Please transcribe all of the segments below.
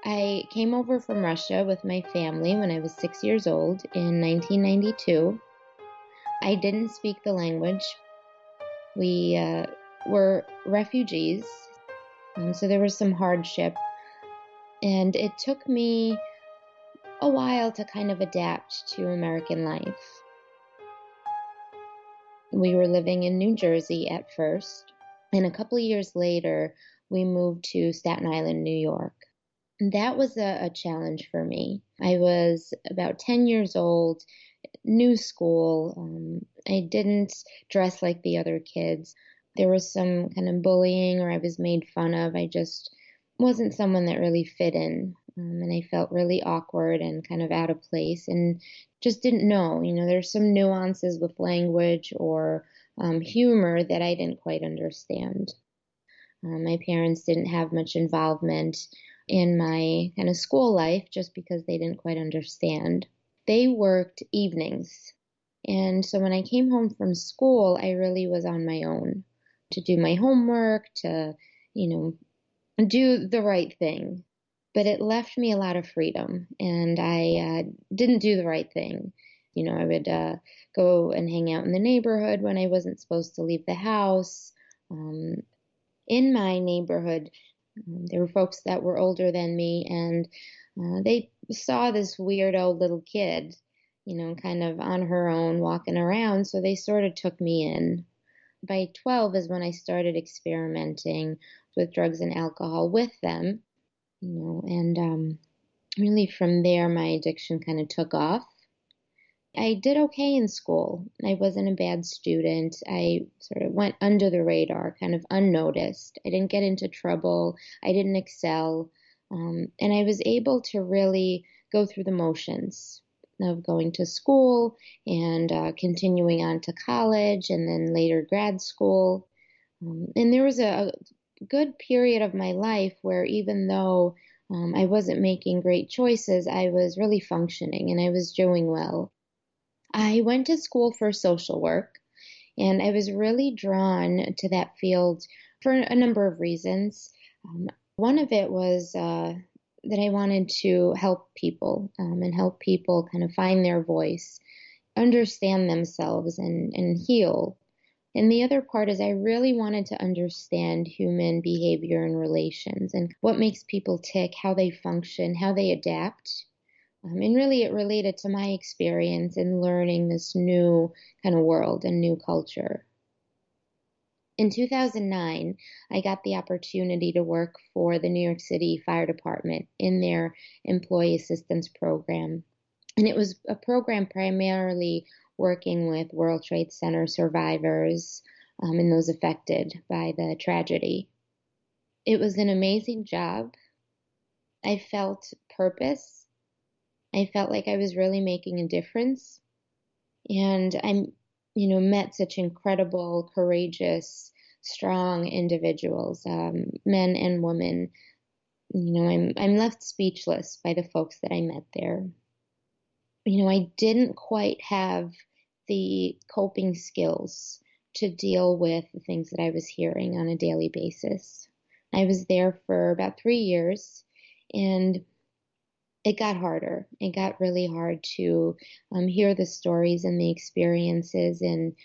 I came over from Russia with my family when I was 6 years old in 1992. I didn't speak the language. We were refugees, so there was some hardship. And it took me a while to kind of adapt to American life. We were living in New Jersey at first, and a couple of years later, we moved to Staten Island, New York. And that was a challenge for me. I was about 10 years old, new school. I didn't dress like the other kids. There was some kind of bullying, or I was made fun of. I just wasn't someone that really fit in. And I felt really awkward and kind of out of place and just didn't know. There's some nuances with language or humor that I didn't quite understand. My parents didn't have much involvement in my kind of school life just because they didn't quite understand. They worked evenings. And so when I came home from school, I really was on my own to do my homework, to, do the right thing. But it left me a lot of freedom, and I didn't do the right thing. I would go and hang out in the neighborhood when I wasn't supposed to leave the house. In my neighborhood, there were folks that were older than me, and they saw this weirdo little kid, kind of on her own walking around, so they sort of took me in. By 12 is when I started experimenting with drugs and alcohol with them, and really from there, my addiction kind of took off. I did okay in school. I wasn't a bad student. I sort of went under the radar, kind of unnoticed. I didn't get into trouble. I didn't excel. And I was able to really go through the motions of going to school and continuing on to college and then later grad school. And there was a good period of my life where even though I wasn't making great choices, I was really functioning and I was doing well. I went to school for social work, and I was really drawn to that field for a number of reasons. One of it was that I wanted to help people and help people kind of find their voice, understand themselves, and heal. And the other part is I really wanted to understand human behavior and relations and what makes people tick, how they function, how they adapt. And really it related to my experience in learning this new kind of world and new culture. In 2009, I got the opportunity to work for the New York City Fire Department in their employee assistance program. And it was a program primarily working with World Trade Center survivors and those affected by the tragedy. It was an amazing job. I felt purpose. I felt like I was really making a difference. And I, met such incredible, courageous, strong individuals, men and women. I'm left speechless by the folks that I met there. I didn't quite have the coping skills to deal with the things that I was hearing on a daily basis. I was there for about 3 years, and it got harder. It got really hard to hear the stories and the experiences. And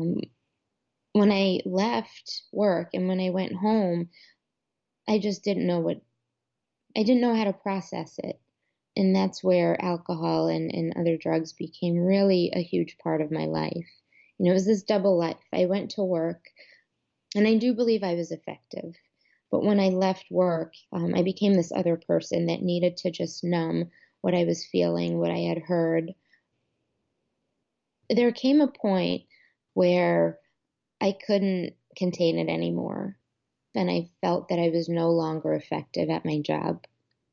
when I left work and when I went home, I just didn't know I didn't know how to process it. And that's where alcohol and other drugs became really a huge part of my life. It was this double life. I went to work, and I do believe I was effective. But when I left work, I became this other person that needed to just numb what I was feeling, what I had heard. There came a point where I couldn't contain it anymore, and I felt that I was no longer effective at my job.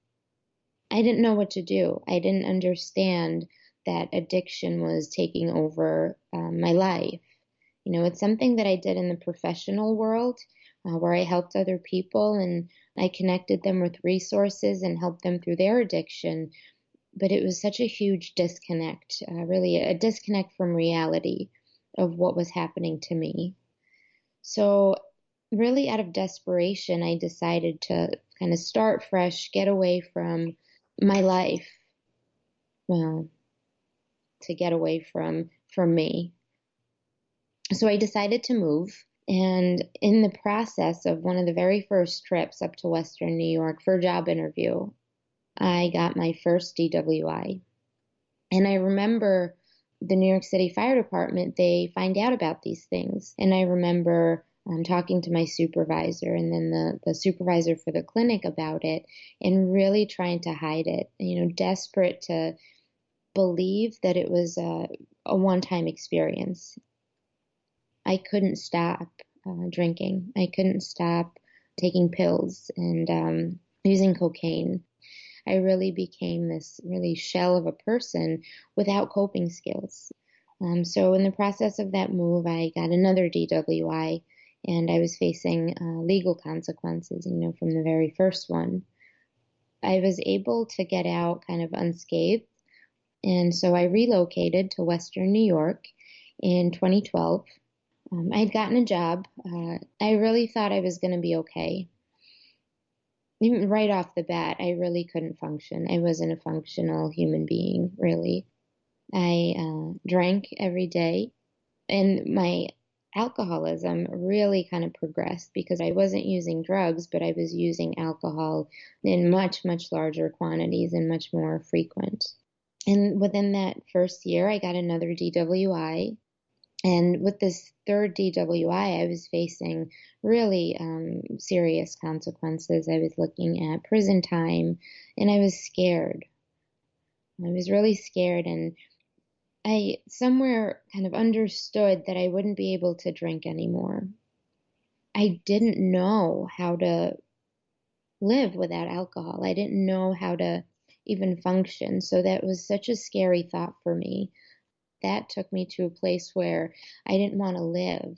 I didn't know what to do. I didn't understand that addiction was taking over my life. It's something that I did in the professional world, where I helped other people and I connected them with resources and helped them through their addiction. But it was such a huge disconnect, really a disconnect from reality of what was happening to me. So really out of desperation, I decided to kind of start fresh, get away from my life, well, to get away from me. So I decided to move. And in the process of one of the very first trips up to Western New York for a job interview, I got my first DWI. And I remember the New York City Fire Department, they find out about these things. And I remember talking to my supervisor and then the supervisor for the clinic about it and really trying to hide it, desperate to believe that it was a one-time experience. I couldn't stop drinking. I couldn't stop taking pills and using cocaine. I really became this really shell of a person without coping skills. So in the process of that move, I got another DWI, and I was facing legal consequences, from the very first one. I was able to get out kind of unscathed, and so I relocated to Western New York in 2012. I had gotten a job. I really thought I was going to be okay. Even right off the bat, I really couldn't function. I wasn't a functional human being, really. I drank every day, and my alcoholism really kind of progressed because I wasn't using drugs, but I was using alcohol in much, much larger quantities and much more frequent. And within that first year, I got another DWI. And with this third DWI, I was facing really serious consequences. I was looking at prison time, and I was scared. I was really scared, and I somewhere kind of understood that I wouldn't be able to drink anymore. I didn't know how to live without alcohol. I didn't know how to even function. So that was such a scary thought for me. That took me to a place where I didn't want to live.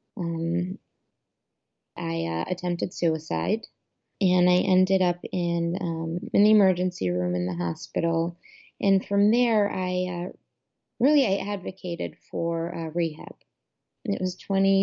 I attempted suicide, and I ended up in the emergency room in the hospital. And from there, I advocated for rehab. It was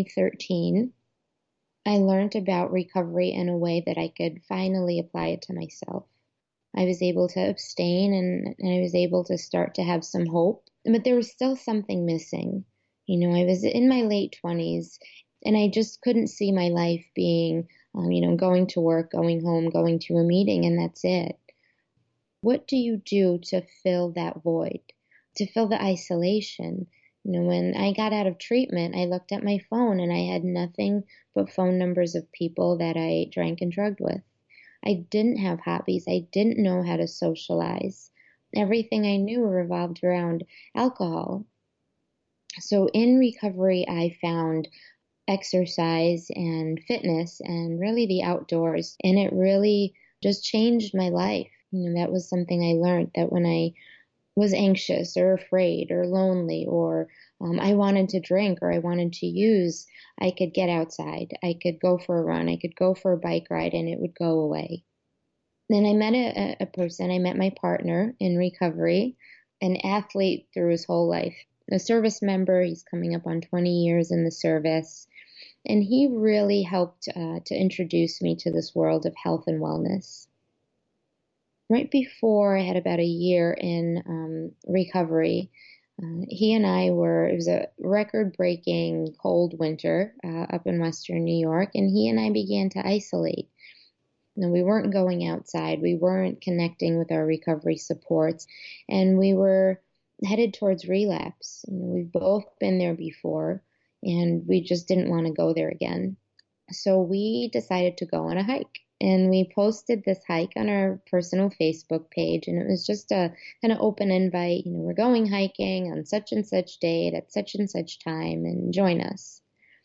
2013. I learned about recovery in a way that I could finally apply it to myself. I was able to abstain, and I was able to start to have some hope. But there was still something missing. I was in my late 20s, and I just couldn't see my life being, going to work, going home, going to a meeting, and that's it. What do you do to fill that void, to fill the isolation? When I got out of treatment, I looked at my phone, and I had nothing but phone numbers of people that I drank and drugged with. I didn't have hobbies. I didn't know how to socialize. Everything I knew revolved around alcohol. So in recovery, I found exercise and fitness and really the outdoors. And it really just changed my life. That was something I learned, that when I was anxious or afraid or lonely or I wanted to drink or I wanted to use, I could get outside. I could go for a run. I could go for a bike ride, and it would go away. Then I met a person. I met my partner in recovery, an athlete through his whole life, a service member. He's coming up on 20 years in the service. And he really helped to introduce me to this world of health and wellness. Right before I had about a year in recovery, he and it was a record-breaking cold winter up in Western New York, and he and I began to isolate. We weren't going outside. We weren't connecting with our recovery supports, and we were headed towards relapse. We've both been there before, and we just didn't want to go there again. So we decided to go on a hike, and we posted this hike on our personal Facebook page, and it was just a kind of open invite. We're going hiking on such and such date at such and such time, and join us.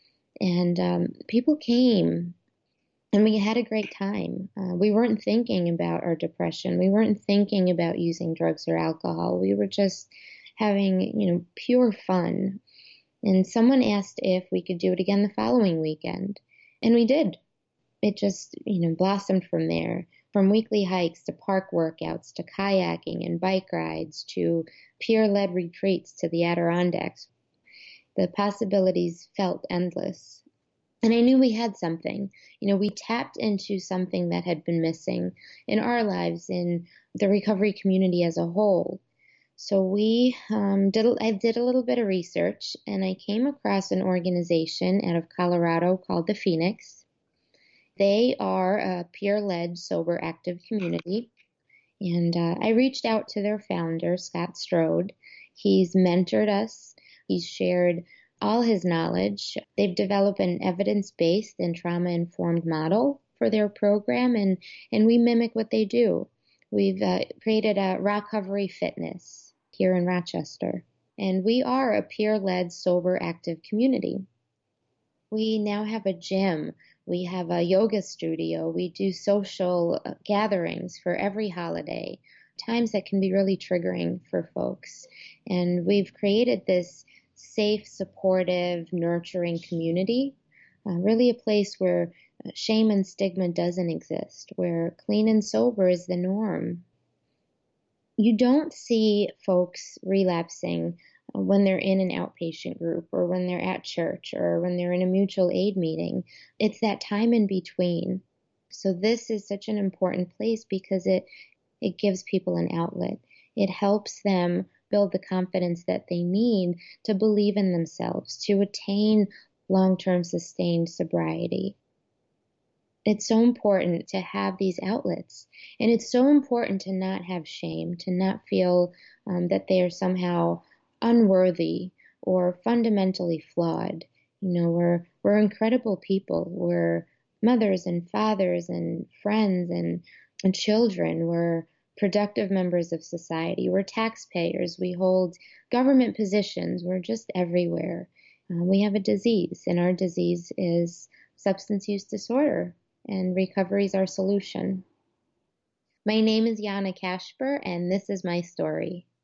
And people came. And we had a great time. We weren't thinking about our depression. We weren't thinking about using drugs or alcohol. We were just having, pure fun. And someone asked if we could do it again the following weekend. And we did. It just, blossomed from there. From weekly hikes to park workouts to kayaking and bike rides to peer-led retreats to the Adirondacks. The possibilities felt endless. And I knew we had something. We tapped into something that had been missing in our lives, in the recovery community as a whole. So I did a little bit of research, and I came across an organization out of Colorado called the Phoenix. They are a peer-led, sober, active community. And I reached out to their founder, Scott Strode. He's mentored us. He's shared all his knowledge. They've developed an evidence-based and trauma-informed model for their program, and we mimic what they do. We've created a Recovery Fitness here in Rochester, and we are a peer-led, sober, active community. We now have a gym. We have a yoga studio. We do social gatherings for every holiday, times that can be really triggering for folks. And we've created this safe, supportive, nurturing community, really a place where shame and stigma doesn't exist, where clean and sober is the norm. You don't see folks relapsing when they're in an outpatient group or when they're at church or when they're in a mutual aid meeting. It's that time in between. So this is such an important place because it gives people an outlet. It helps them build the confidence that they need to believe in themselves, to attain long-term sustained sobriety. It's so important to have these outlets. And it's so important to not have shame, to not feel that they are somehow unworthy or fundamentally flawed. We're incredible people. We're mothers and fathers and friends and children. We're productive members of society. We're taxpayers. We hold government positions. We're just everywhere. We have a disease, and our disease is substance use disorder. And recovery is our solution. My name is Jana Kasper, and this is my story.